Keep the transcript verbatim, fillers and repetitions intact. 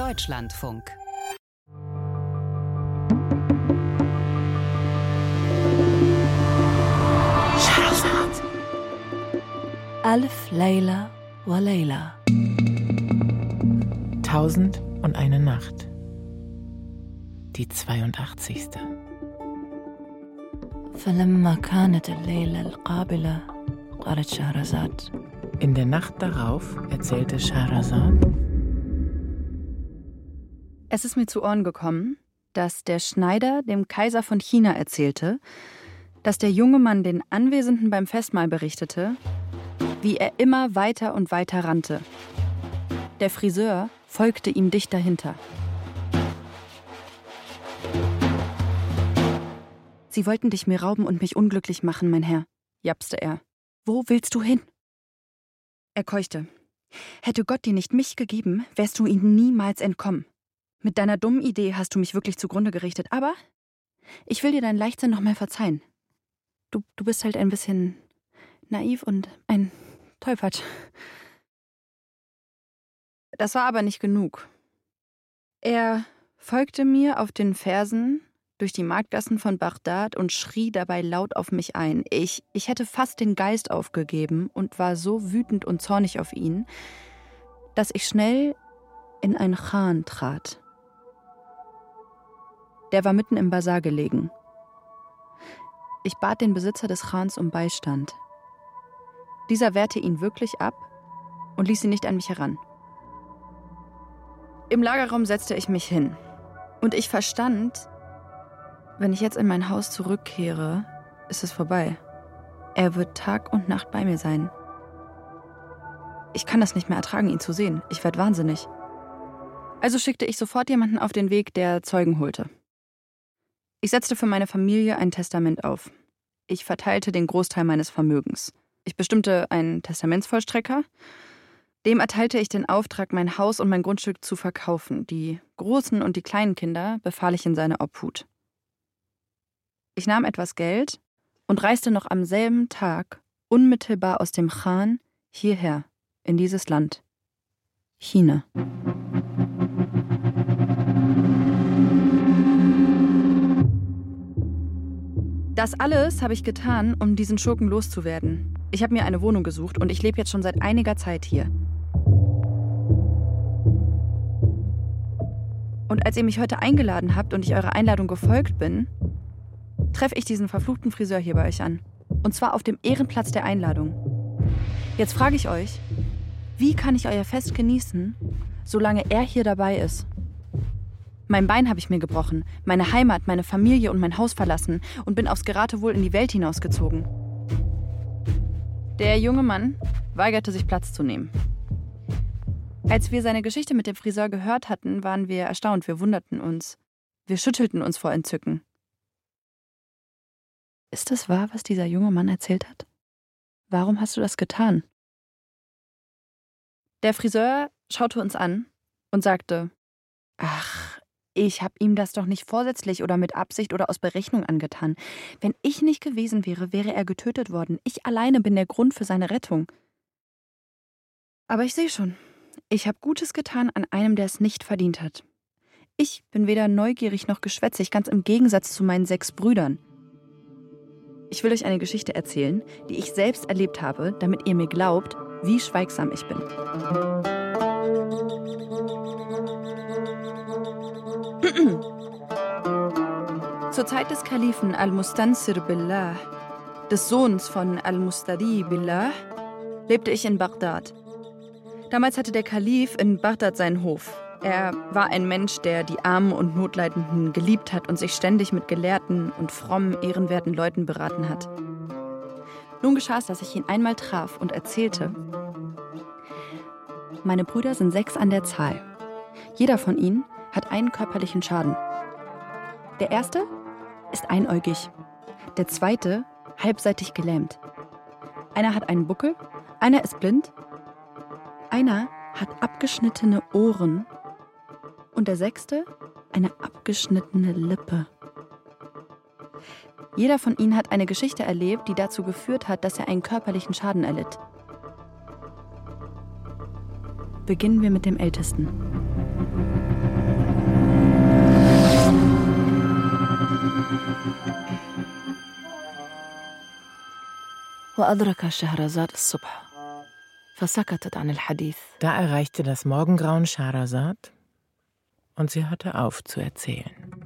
Deutschlandfunk. Scheherazad. Alf Layla wa Layla. Tausend und eine Nacht. Die zweiundachtzigste. فلما كانت الليلة القابلة قالت شهرزاد. In der Nacht darauf erzählte Scheherazad: Es ist mir zu Ohren gekommen, dass der Schneider dem Kaiser von China erzählte, dass der junge Mann den Anwesenden beim Festmahl berichtete, wie er immer weiter und weiter rannte. Der Friseur folgte ihm dicht dahinter. »Sie wollten dich mir rauben und mich unglücklich machen, mein Herr«, japste er. »Wo willst du hin?« Er keuchte. »Hätte Gott dir nicht mich gegeben, wärst du ihm niemals entkommen. Mit deiner dummen Idee hast du mich wirklich zugrunde gerichtet, aber ich will dir deinen Leichtsinn noch mal verzeihen. Du, du bist halt ein bisschen naiv und ein Tollpatsch.« Das war aber nicht genug. Er folgte mir auf den Fersen durch die Marktgassen von Bagdad und schrie dabei laut auf mich ein. Ich, ich hätte fast den Geist aufgegeben und war so wütend und zornig auf ihn, dass ich schnell in einen Chan trat. Der war mitten im Basar gelegen. Ich bat den Besitzer des Chans um Beistand. Dieser wehrte ihn wirklich ab und ließ ihn nicht an mich heran. Im Lagerraum setzte ich mich hin und ich verstand, wenn ich jetzt in mein Haus zurückkehre, ist es vorbei. Er wird Tag und Nacht bei mir sein. Ich kann das nicht mehr ertragen, ihn zu sehen. Ich werde wahnsinnig. Also schickte ich sofort jemanden auf den Weg, der Zeugen holte. Ich setzte für meine Familie ein Testament auf. Ich verteilte den Großteil meines Vermögens. Ich bestimmte einen Testamentsvollstrecker. Dem erteilte ich den Auftrag, mein Haus und mein Grundstück zu verkaufen. Die großen und die kleinen Kinder befahl ich in seine Obhut. Ich nahm etwas Geld und reiste noch am selben Tag unmittelbar aus dem Chan hierher, in dieses Land. China. Das alles habe ich getan, um diesen Schurken loszuwerden. Ich habe mir eine Wohnung gesucht und ich lebe jetzt schon seit einiger Zeit hier. Und als ihr mich heute eingeladen habt und ich eurer Einladung gefolgt bin, treffe ich diesen verfluchten Friseur hier bei euch an. Und zwar auf dem Ehrenplatz der Einladung. Jetzt frage ich euch, wie kann ich euer Fest genießen, solange er hier dabei ist? Mein Bein habe ich mir gebrochen, meine Heimat, meine Familie und mein Haus verlassen und bin aufs Geratewohl in die Welt hinausgezogen. Der junge Mann weigerte sich, Platz zu nehmen. Als wir seine Geschichte mit dem Friseur gehört hatten, waren wir erstaunt, wir wunderten uns. Wir schüttelten uns vor Entzücken. Ist es wahr, was dieser junge Mann erzählt hat? Warum hast du das getan? Der Friseur schaute uns an und sagte: Ach, ich habe ihm das doch nicht vorsätzlich oder mit Absicht oder aus Berechnung angetan. Wenn ich nicht gewesen wäre, wäre er getötet worden. Ich alleine bin der Grund für seine Rettung. Aber ich sehe schon, ich habe Gutes getan an einem, der es nicht verdient hat. Ich bin weder neugierig noch geschwätzig, ganz im Gegensatz zu meinen sechs Brüdern. Ich will euch eine Geschichte erzählen, die ich selbst erlebt habe, damit ihr mir glaubt, wie schweigsam ich bin. Zur Zeit des Kalifen Al-Mustansir Billah, des Sohns von Al-Mustadi Billah, lebte ich in Bagdad. Damals hatte der Kalif in Bagdad seinen Hof. Er war ein Mensch, der die Armen und Notleidenden geliebt hat und sich ständig mit gelehrten und frommen, ehrenwerten Leuten beraten hat. Nun geschah es, dass ich ihn einmal traf und erzählte: Meine Brüder sind sechs an der Zahl. Jeder von ihnen hat einen körperlichen Schaden. Der erste ist einäugig, der zweite halbseitig gelähmt. Einer hat einen Buckel, einer ist blind, einer hat abgeschnittene Ohren und der sechste eine abgeschnittene Lippe. Jeder von ihnen hat eine Geschichte erlebt, die dazu geführt hat, dass er einen körperlichen Schaden erlitt. Beginnen wir mit dem Ältesten. وأدرك شهرزاد الصبح فسكتت عن الحديث. Da erreichte das Morgengrauen Schehersad und sie hörte auf zu erzählen.